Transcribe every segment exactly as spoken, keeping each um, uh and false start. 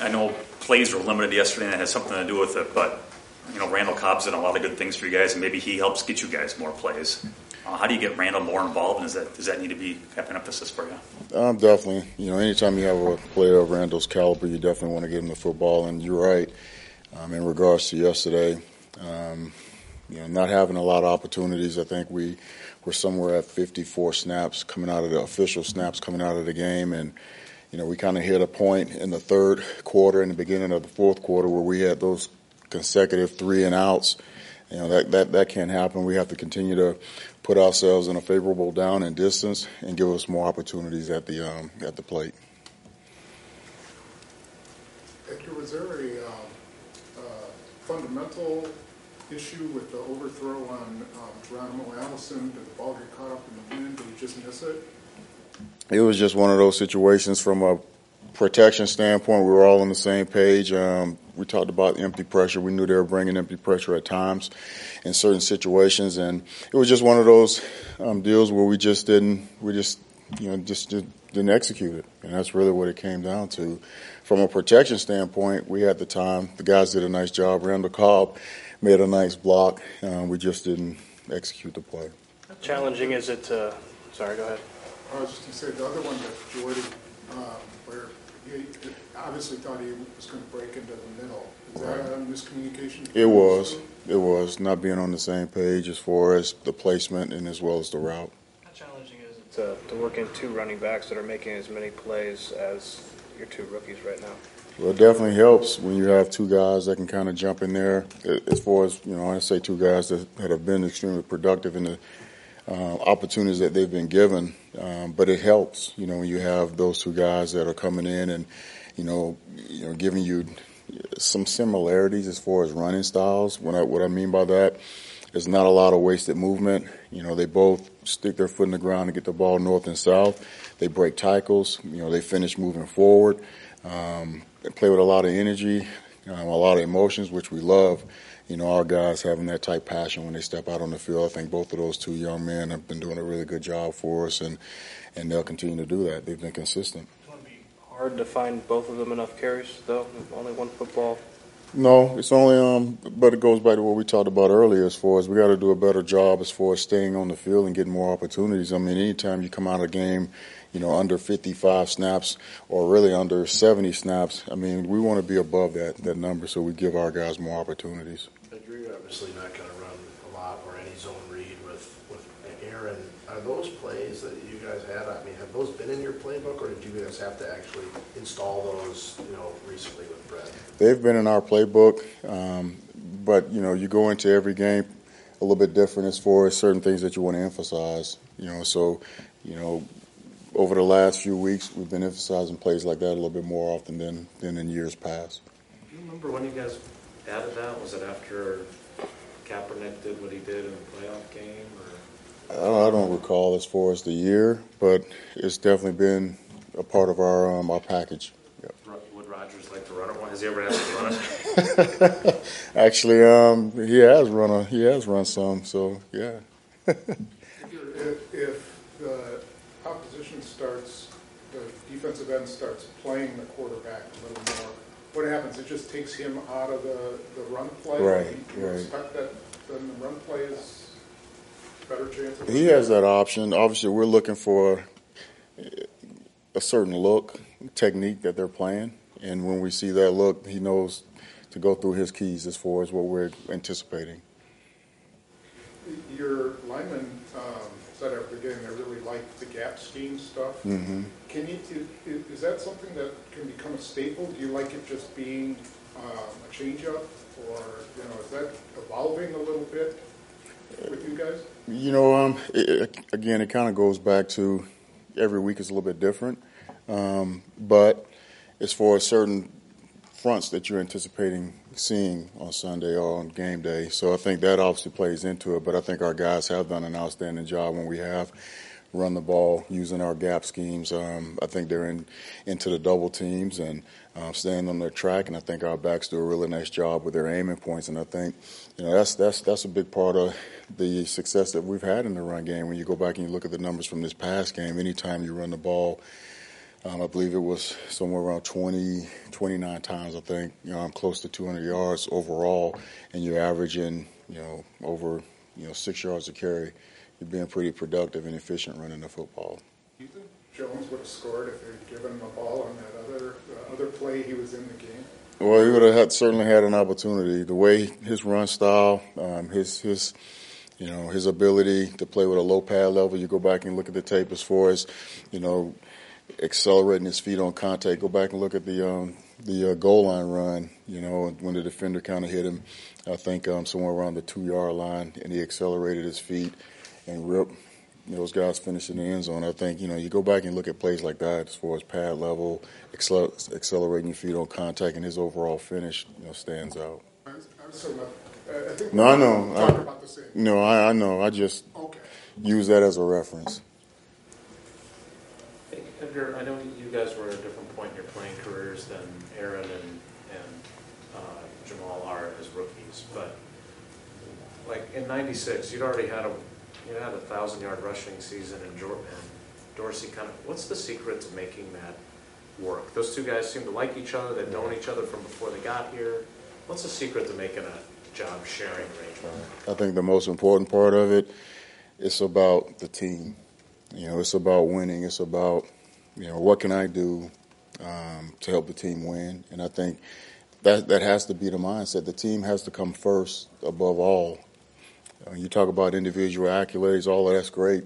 I know plays were limited yesterday, and it has something to do with it, but you know, Randall Cobb's done a lot of good things for you guys, and maybe he helps get you guys more plays. Uh, how do you get Randall more involved, and does that, does that need to be an emphasis for you? Um, definitely. You know, anytime you have a player of Randall's caliber, you definitely want to give him the football, and you're right. Um, in regards to yesterday, um, you know, not having a lot of opportunities, I think we were somewhere at fifty-four snaps coming out of the official snaps coming out of the game, and you know, we kind of hit a point in the third quarter, in the beginning of the fourth quarter, where we had those consecutive three and outs. You know, that, that, that can't happen. We have to continue to put ourselves in a favorable down and distance and give us more opportunities at the um, at the plate. Hector, was there a um, uh, fundamental issue with the overthrow on um, Geronimo Allison? Did the ball get caught up in the wind? Did he just miss it? It was just one of those situations from a protection standpoint. We were all on the same page. Um, we talked about empty pressure. We knew they were bringing empty pressure at times in certain situations, and it was just one of those um, deals where we just didn't, we just, you know, just didn't execute it, and that's really what it came down to. From a protection standpoint, we had the time. The guys did a nice job. Randall Cobb made a nice block. Um, we just didn't execute the play. How challenging is it to? Sorry, go ahead. I was just going to say the other one that Jordy, um, where he obviously thought he was going to break into the middle. Is that a miscommunication? It was. It was not being on the same page as far as the placement and as well as the route. How challenging is it to, to work in two running backs that are making as many plays as your two rookies right now? Well, it definitely helps when you have two guys that can kind of jump in there. As far as, you know, I say two guys that, that have been extremely productive in the uh, opportunities that they've been given. Um, but it helps, you know, when you have those two guys that are coming in and, you know, you know, giving you some similarities as far as running styles. What I, what I mean by that is not a lot of wasted movement. You know, they both stick their foot in the ground and get the ball north and south. They break tackles. You know, they finish moving forward. Um, they play with a lot of energy, um, a lot of emotions, which we love. You know, our guys having that type passion when they step out on the field. I think both of those two young men have been doing a really good job for us, and, and they'll continue to do that. They've been consistent. It's going to be hard to find both of them enough carries, though, only one football. No, it's only, um, but it goes back to what we talked about earlier as far as we got to do a better job as far as staying on the field and getting more opportunities. I mean, anytime you come out of a game, you know, under fifty-five snaps or really under seventy snaps, I mean, we want to be above that, that number so we give our guys more opportunities. You're obviously not going to run a lot or any zone read with, with Aaron. Are those plays that you guys had, I mean, have those been in your playbook, or did you guys have to actually install those, you know, recently with Brett? They've been in our playbook, um, but, you know, you go into every game a little bit different as far as certain things that you want to emphasize, you know, so, you know, over the last few weeks, we've been emphasizing plays like that a little bit more often than, than in years past. Do you remember when you guys added that? Was it after Kaepernick did what he did in the playoff game? Or? I don't, I don't recall as far as the year, but it's definitely been a part of our um, our package. Yep. Would Rodgers like to run it? Has he ever asked to run it? Actually, um, he has run a he has run some, so yeah. if, if the opposition starts, the defensive end starts playing the quarterback a little more, what happens? It just takes him out of the, the run play? Right, you right. expect that then the run play is better chance of He has that option. Obviously, we're looking for a certain look, technique that they're playing. And when we see that look, he knows to go through his keys as far as what we're anticipating. Your linemen um, said after the game they really like the gap scheme stuff. Mm-hmm. Can you is, is that something that can become a staple? Do you like it just being um, a change-up, or you know, is that evolving a little bit with you guys? You know, um, it, again, it kind of goes back to every week is a little bit different, um, but as far as certain fronts that you're anticipating seeing on Sunday or on game day. So I think that obviously plays into it, but I think our guys have done an outstanding job when we have run the ball using our gap schemes. Um, I think they're in into the double teams and uh, staying on their track, and I think our backs do a really nice job with their aiming points, and I think you know that's that's that's a big part of the success that we've had in the run game. When you go back and you look at the numbers from this past game, anytime you run the ball Um, I believe it was somewhere around twenty, twenty-nine times, I think. You know, I'm close to two hundred yards overall, and you're averaging, you know, over, you know, six yards a carry. You're being pretty productive and efficient running the football. Do you think Jones would have scored if they'd given him a ball on that other uh, other play he was in the game? Well, he would have had, certainly had an opportunity. The way his run style, um, his his, you know, his ability to play with a low pad level. You go back and look at the tape as far as, you know, accelerating his feet on contact. Go back and look at the um, the uh, goal line run. You know, when the defender kind of hit him, I think um, somewhere around the two yard line, and he accelerated his feet and ripped. Those guys finished in the end zone. I think, you know, you go back and look at plays like that as far as pad level, accel- accelerating your feet on contact, and his overall finish, you know, stands out. I was, I was talking about, uh, I think No, I know. we're talking I, about the same. no, I, I know. I just Okay. use that as a reference. Hey, Edgar, I know you guys were at a different point in your playing careers than Aaron and, and uh, Jamal are as rookies, but like in ninety-six, you'd already had a you had a thousand yard rushing season, and, Jor- and Dorsey kind of. What's the secret to making that work? Those two guys seem to like each other. They've known each other from before they got here. What's the secret to making a job sharing arrangement? I think the most important part of it, it's about the team. You know, it's about winning. It's about, you know, what can I do um, to help the team win? And I think that that has to be the mindset. The team has to come first above all. Uh, you talk about individual accolades, all of that's great.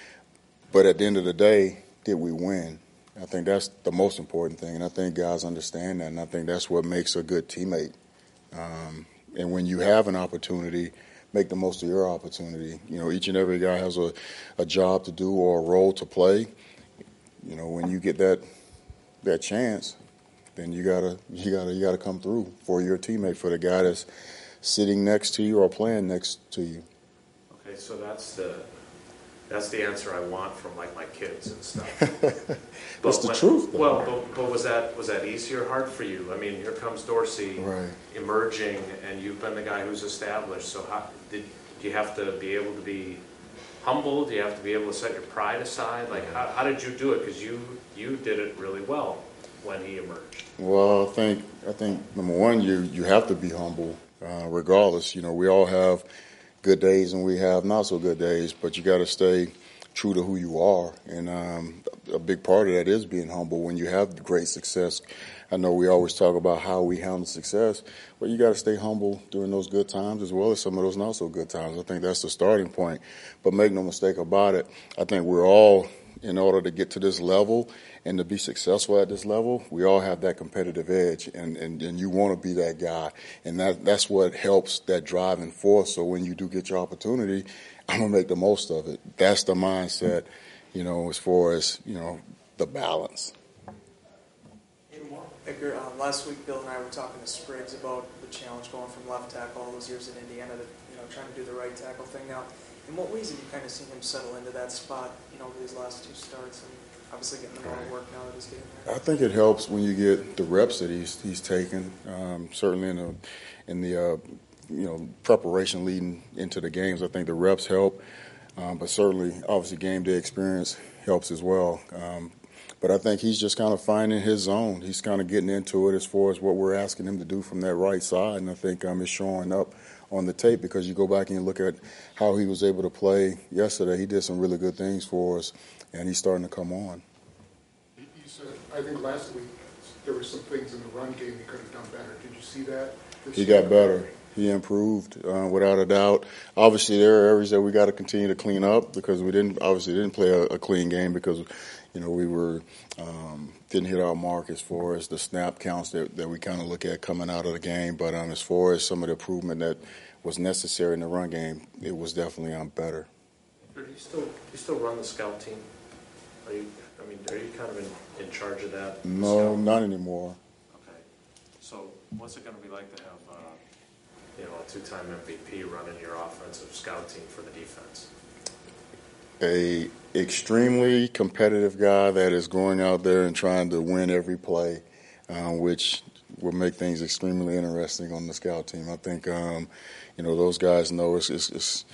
But at the end of the day, did we win? I think that's the most important thing. And I think guys understand that. And I think that's what makes a good teammate. Um, and when you have an opportunity, make the most of your opportunity. You know, each and every guy has a, a job to do or a role to play. You know, when you get that that chance, then you gotta you gotta you gotta come through for your teammate, for the guy that's sitting next to you or playing next to you. Okay, so that's the that's the answer I want from like my kids and stuff. That's the when, truth, though. Well, but, but was that was that easy or hard for you? I mean, here comes Dorsey Right. emerging, and you've been the guy who's established. So how did do you have to be able to be humble? Do you have to be able to set your pride aside? Like, how, how did you do it? Because you you did it really well when he emerged. Well, I think I think number one, you you have to be humble, uh, regardless. You know, we all have good days and we have not so good days, but you got to stay true to who you are. And um, a big part of that is being humble when you have great success. I know we always talk about how we handle success, but you got to stay humble during those good times as well as some of those not so good times. I think that's the starting point. But make no mistake about it, I think we're all, in order to get to this level and to be successful at this level, we all have that competitive edge, and, and, and you want to be that guy. And that that's what helps that driving force. So when you do get your opportunity, I'm going to make the most of it. That's the mindset, you know, as far as, you know, the balance. Edgar, um, last week Bill and I were talking to Spriggs about the challenge going from left tackle all those years in Indiana to, you know, trying to do the right tackle thing now. In what ways have you kind of seen him settle into that spot, you know, over these last two starts, and obviously getting the more work now that he's getting there? I think it helps when you get the reps that he's he's taken. Um, certainly in the in the uh, you know preparation leading into the games, I think the reps help. Um, but certainly, obviously, game day experience helps as well. Um, but I think he's just kind of finding his zone. He's kind of getting into it as far as what we're asking him to do from that right side, and I think um, it's showing up on the tape because you go back and you look at how he was able to play yesterday. He did some really good things for us, and he's starting to come on. You said, I think last week there were some things in the run game he could have done better. Did you see that? He got better. He improved uh, without a doubt. Obviously, there are areas that we got to continue to clean up because we didn't obviously didn't play a, a clean game because you know we were um, didn't hit our mark as far as the snap counts that, that we kind of look at coming out of the game. But um, as far as some of the improvement that was necessary in the run game, it was definitely um, better. Do you still do you still run the scout team? Are you? I mean, are you kind of in, in charge of that? No, scout? not anymore. Okay. So, what's it going to be like to have, uh, you know, a two-time M V P running your offensive scout team for the defense? A extremely competitive guy that is going out there and trying to win every play, uh, which will make things extremely interesting on the scout team. I think, um, you know, those guys know it's, it's, it's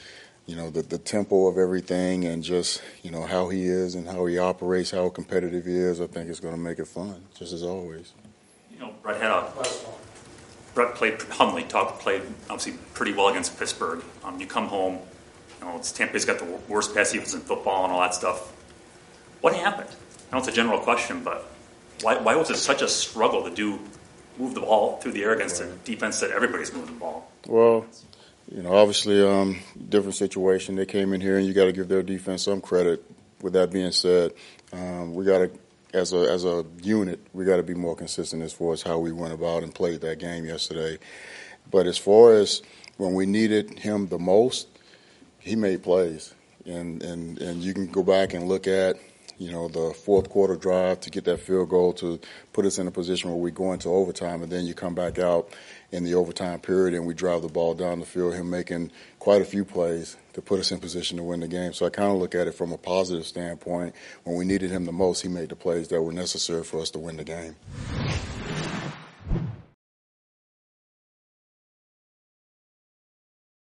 you know, the, the tempo of everything and just, you know, how he is and how he operates, how competitive he is, I think it's going to make it fun, just as always. You know, Brett had a Brett played Hundley, talked played obviously pretty well against Pittsburgh. Um, you come home, you know, it's Tampa's got the worst pass defense in football and all that stuff. What happened? I know it's a general question, but why why was it such a struggle to do move the ball through the air against a defense that everybody's moving the ball? Well, you know, obviously, um, different situation. They came in here, and you got to give their defense some credit. With that being said, um, we got to, as a as a unit, we got to be more consistent as far as how we went about and played that game yesterday. But as far as when we needed him the most, he made plays, and and and you can go back and look at, you know, the fourth quarter drive to get that field goal to put us in a position where we go into overtime, and then you come back out in the overtime period and we drive the ball down the field, him making quite a few plays to put us in position to win the game. So I kind of look at it from a positive standpoint. When we needed him the most, he made the plays that were necessary for us to win the game.